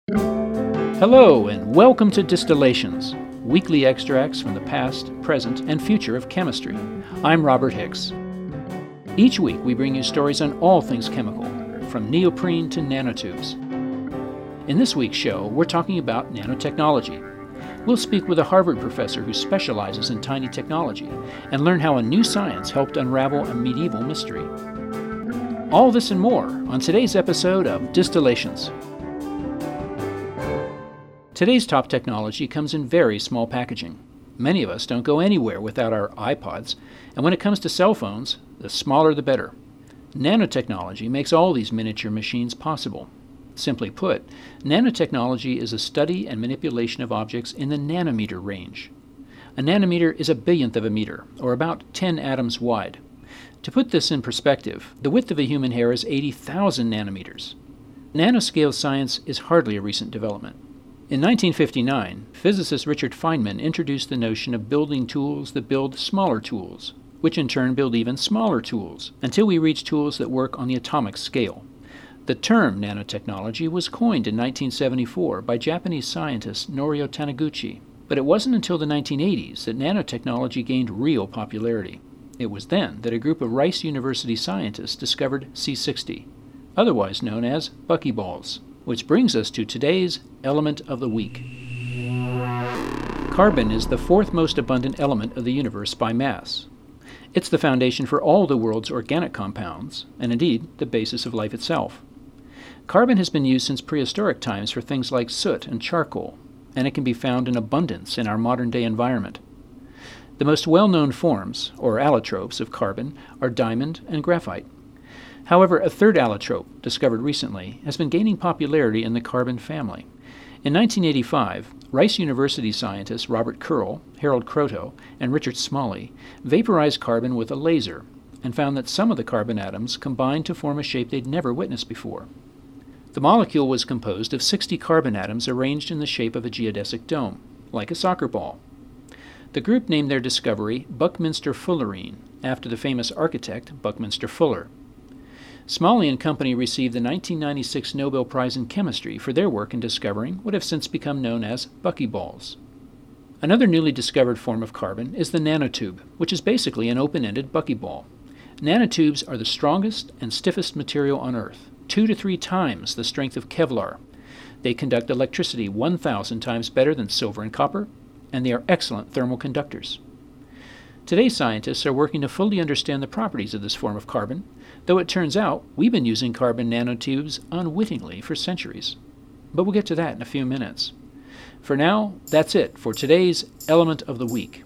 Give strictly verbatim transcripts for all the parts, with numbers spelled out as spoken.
Hello, and welcome to Distillations, weekly extracts from the past, present, and future of chemistry. I'm Robert Hicks. Each week we bring you stories on all things chemical, from neoprene to nanotubes. In this week's show, we're talking about nanotechnology. We'll speak with a Harvard professor who specializes in tiny technology and learn how a new science helped unravel a medieval mystery. All this and more on today's episode of Distillations. Today's top technology comes in very small packaging. Many of us don't go anywhere without our iPods, and when it comes to cell phones, the smaller the better. Nanotechnology makes all these miniature machines possible. Simply put, nanotechnology is a study and manipulation of objects in the nanometer range. A nanometer is a billionth of a meter, or about ten atoms wide. To put this in perspective, the width of a human hair is eighty thousand nanometers. Nanoscale science is hardly a recent development. In nineteen fifty-nine, physicist Richard Feynman introduced the notion of building tools that build smaller tools, which in turn build even smaller tools, until we reach tools that work on the atomic scale. The term nanotechnology was coined in nineteen seventy-four by Japanese scientist Norio Taniguchi, but it wasn't until the nineteen eighties that nanotechnology gained real popularity. It was then that a group of Rice University scientists discovered C sixty, otherwise known as buckyballs, which brings us to today's element of the week. Carbon is the fourth most abundant element of the universe by mass. It's the foundation for all the world's organic compounds, and indeed the basis of life itself. Carbon has been used since prehistoric times for things like soot and charcoal, and it can be found in abundance in our modern-day environment. The most well-known forms, or allotropes, of carbon are diamond and graphite. However, a third allotrope, discovered recently, has been gaining popularity in the carbon family. In nineteen eighty-five, Rice University scientists Robert Curl, Harold Kroto, and Richard Smalley vaporized carbon with a laser and found that some of the carbon atoms combined to form a shape they'd never witnessed before. The molecule was composed of sixty carbon atoms arranged in the shape of a geodesic dome, like a soccer ball. The group named their discovery Buckminster Fullerene, after the famous architect Buckminster Fuller. Smalley and company received the nineteen ninety-six Nobel Prize in Chemistry for their work in discovering what have since become known as buckyballs. Another newly discovered form of carbon is the nanotube, which is basically an open-ended buckyball. Nanotubes are the strongest and stiffest material on Earth, two to three times the strength of Kevlar. They conduct electricity one thousand times better than silver and copper, and they are excellent thermal conductors. Today, scientists are working to fully understand the properties of this form of carbon, though it turns out we've been using carbon nanotubes unwittingly for centuries. But we'll get to that in a few minutes. For now, that's it for today's Element of the Week.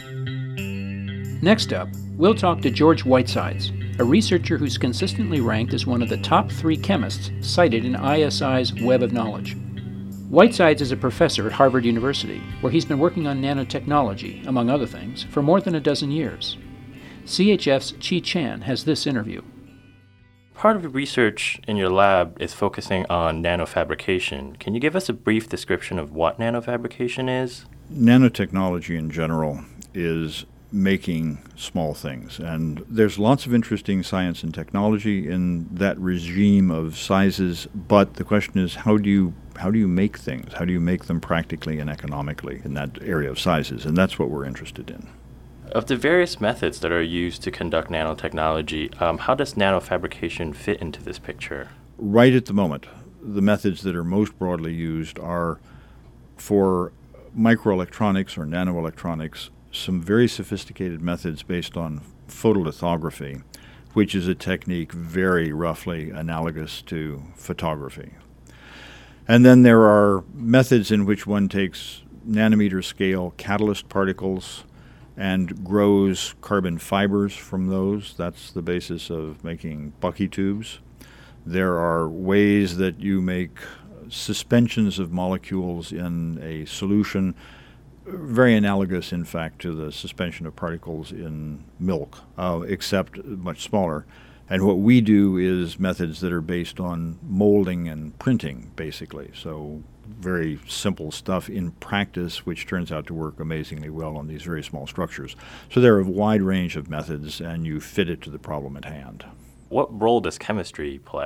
Next up, we'll talk to George Whitesides, a researcher who's consistently ranked as one of the top three chemists cited in I S I's Web of Knowledge. Whitesides is a professor at Harvard University, where he's been working on nanotechnology, among other things, for more than a dozen years. C H F's Chi Chan has this interview. Part of the research in your lab is focusing on nanofabrication. Can you give us a brief description of what nanofabrication is? Nanotechnology in general is making small things, and there's lots of interesting science and technology in that regime of sizes, but the question is, how do you how do you make things? How do you make them practically and economically in that area of sizes? And that's what we're interested in. Of the various methods that are used to conduct nanotechnology, um, how does nanofabrication fit into this picture? Right at the moment, the methods that are most broadly used are for microelectronics or nanoelectronics, some very sophisticated methods based on photolithography, which is a technique very roughly analogous to photography. And then there are methods in which one takes nanometer scale catalyst particles and grows carbon fibers from those. That's the basis of making bucky tubes. There are ways that you make suspensions of molecules in a solution, very analogous, in fact, to the suspension of particles in milk, uh, except much smaller. And what we do is methods that are based on molding and printing, basically. So very simple stuff in practice, which turns out to work amazingly well on these very small structures. So there are a wide range of methods, and you fit it to the problem at hand. What role does chemistry play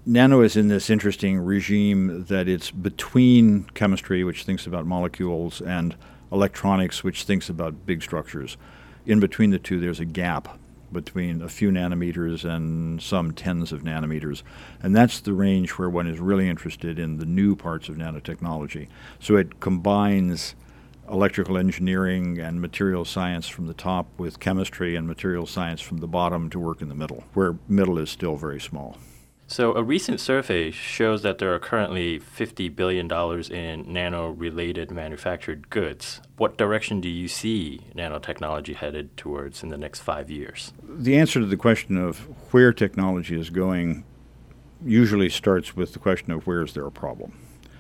nano is in this interesting regime that it's between chemistry, which thinks about molecules, and electronics, which thinks about big structures. In between the two, there's a gap between a few nanometers and some tens of nanometers. And that's the range where one is really interested in the new parts of nanotechnology. So it combines electrical engineering and material science from the top with chemistry and material science from the bottom to work in the middle, where middle is still very small. So a recent survey shows that there are currently fifty billion dollars in nano-related manufactured goods. What direction do you see nanotechnology headed towards in the next five years? The answer to the question of where technology is going usually starts with the question of where is there a problem.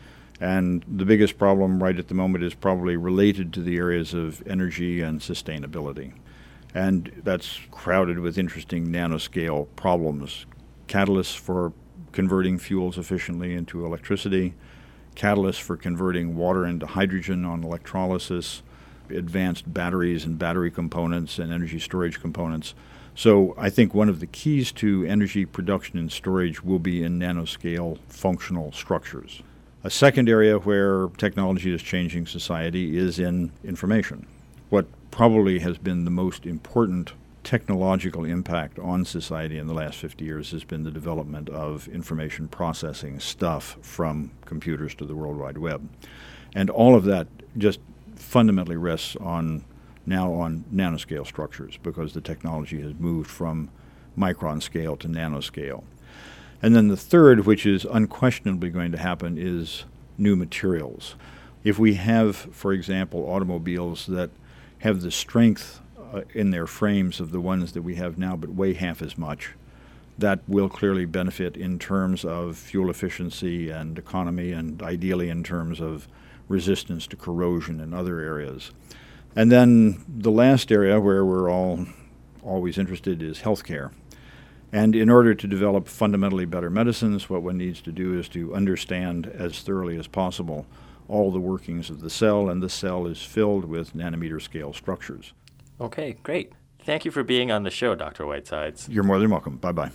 And the biggest problem right at the moment is probably related to the areas of energy and sustainability. And that's crowded with interesting nanoscale problems. Catalysts for converting fuels efficiently into electricity, catalysts for converting water into hydrogen on electrolysis, advanced batteries and battery components and energy storage components. So I think one of the keys to energy production and storage will be in nanoscale functional structures. A second area where technology is changing society is in information. What probably has been the most important technological impact on society in the last fifty years has been the development of information processing stuff from computers to the World Wide Web. And all of that just fundamentally rests on now on nanoscale structures because the technology has moved from micron scale to nanoscale. And then the third, which is unquestionably going to happen, is new materials. If we have, for example, automobiles that have the strength Uh, in their frames of the ones that we have now, but weigh half as much, that will clearly benefit in terms of fuel efficiency and economy, and ideally in terms of resistance to corrosion and other areas. And then the last area where we're all always interested is healthcare. And in order to develop fundamentally better medicines, what one needs to do is to understand as thoroughly as possible all the workings of the cell, and the cell is filled with nanometer scale structures. Okay, great. Thank you for being on the show, Doctor Whitesides. You're more than welcome. Bye-bye.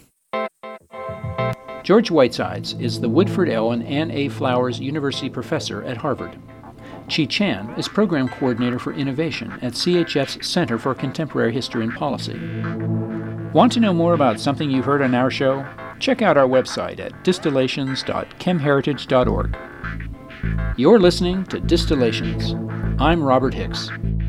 George Whitesides is the Woodford L. and Ann A. Flowers University Professor at Harvard. Chi Chan is Program Coordinator for Innovation at C H F's Center for Contemporary History and Policy. Want to know more about something you heard on our show? Check out our website at distillations dot chemheritage dot org. You're listening to Distillations. I'm Robert Hicks.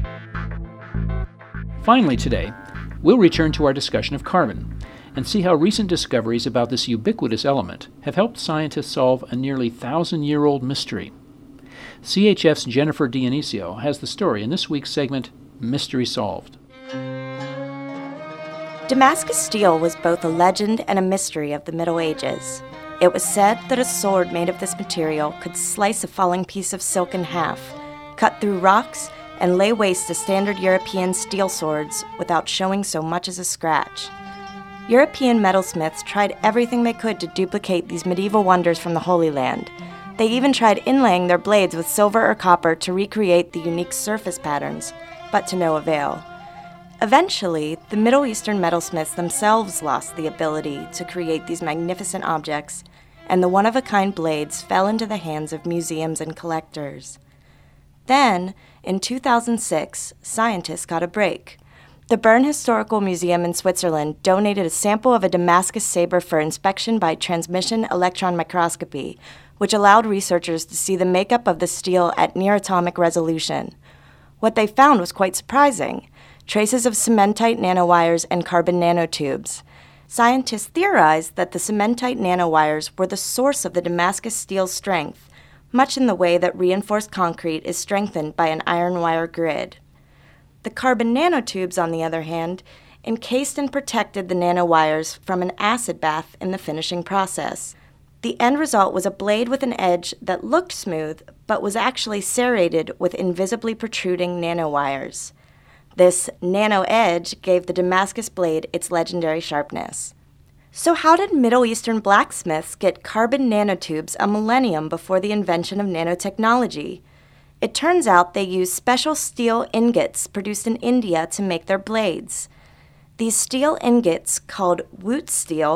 Finally today, we'll return to our discussion of carbon and see how recent discoveries about this ubiquitous element have helped scientists solve a nearly thousand-year-old mystery. C H F's Jennifer Dionisio has the story in this week's segment, Mystery Solved. Damascus steel was both a legend and a mystery of the Middle Ages. It was said that a sword made of this material could slice a falling piece of silk in half, cut through rocks, and lay waste to standard European steel swords without showing so much as a scratch. European metalsmiths tried everything they could to duplicate these medieval wonders from the Holy Land. They even tried inlaying their blades with silver or copper to recreate the unique surface patterns, but to no avail. Eventually, the Middle Eastern metalsmiths themselves lost the ability to create these magnificent objects, and the one-of-a-kind blades fell into the hands of museums and collectors. Then, in two thousand six, scientists got a break. The Bern Historical Museum in Switzerland donated a sample of a Damascus saber for inspection by transmission electron microscopy, which allowed researchers to see the makeup of the steel at near-atomic resolution. What they found was quite surprising: traces of cementite nanowires and carbon nanotubes. Scientists theorized that the cementite nanowires were the source of the Damascus steel's strength, much in the way that reinforced concrete is strengthened by an iron wire grid. The carbon nanotubes, on the other hand, encased and protected the nanowires from an acid bath in the finishing process. The end result was a blade with an edge that looked smooth, but was actually serrated with invisibly protruding nanowires. This nano edge gave the Damascus blade its legendary sharpness. So how did Middle Eastern blacksmiths get carbon nanotubes a millennium before the invention of nanotechnology? It turns out they used special steel ingots produced in India to make their blades. These steel ingots, called wootz steel,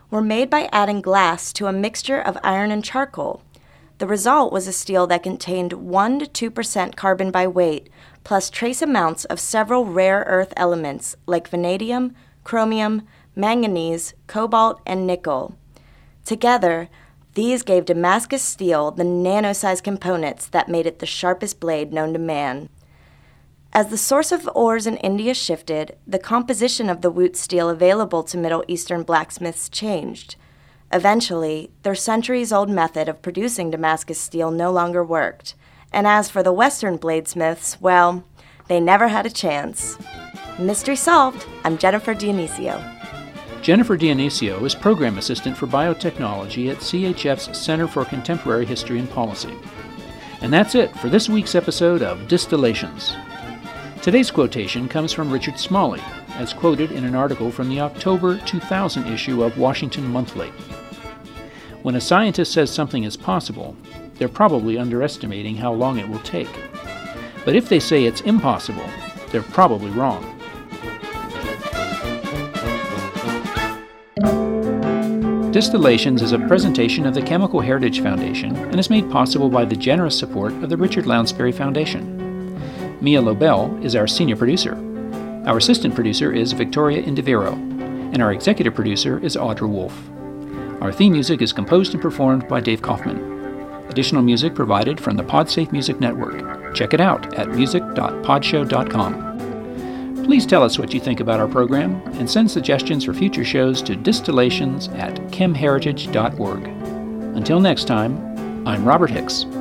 were made by adding glass to a mixture of iron and charcoal. The result was a steel that contained one to two percent carbon by weight, plus trace amounts of several rare earth elements like vanadium, chromium, manganese, cobalt, and nickel. Together, these gave Damascus steel the nano-sized components that made it the sharpest blade known to man. As the source of ores in India shifted, the composition of the Wootz steel available to Middle Eastern blacksmiths changed. Eventually, their centuries-old method of producing Damascus steel no longer worked. And as for the Western bladesmiths, well, they never had a chance. Mystery solved. I'm Jennifer Dionisio. Jennifer Dionisio is Program Assistant for Biotechnology at C H F's Center for Contemporary History and Policy. And that's it for this week's episode of Distillations. Today's quotation comes from Richard Smalley, as quoted in an article from the October two thousand issue of Washington Monthly. When a scientist says something is possible, they're probably underestimating how long it will take. But if they say it's impossible, they're probably wrong. Distillations is a presentation of the Chemical Heritage Foundation and is made possible by the generous support of the Richard Lounsbury Foundation. Mia Lobel is our senior producer. Our assistant producer is Victoria Indiviro, and our executive producer is Audra Wolf. Our theme music is composed and performed by Dave Kaufman. Additional music provided from the PodSafe Music Network. Check it out at music dot podshow dot com. Please tell us what you think about our program and send suggestions for future shows to distillations at chemheritage dot org. Until next time, I'm Robert Hicks.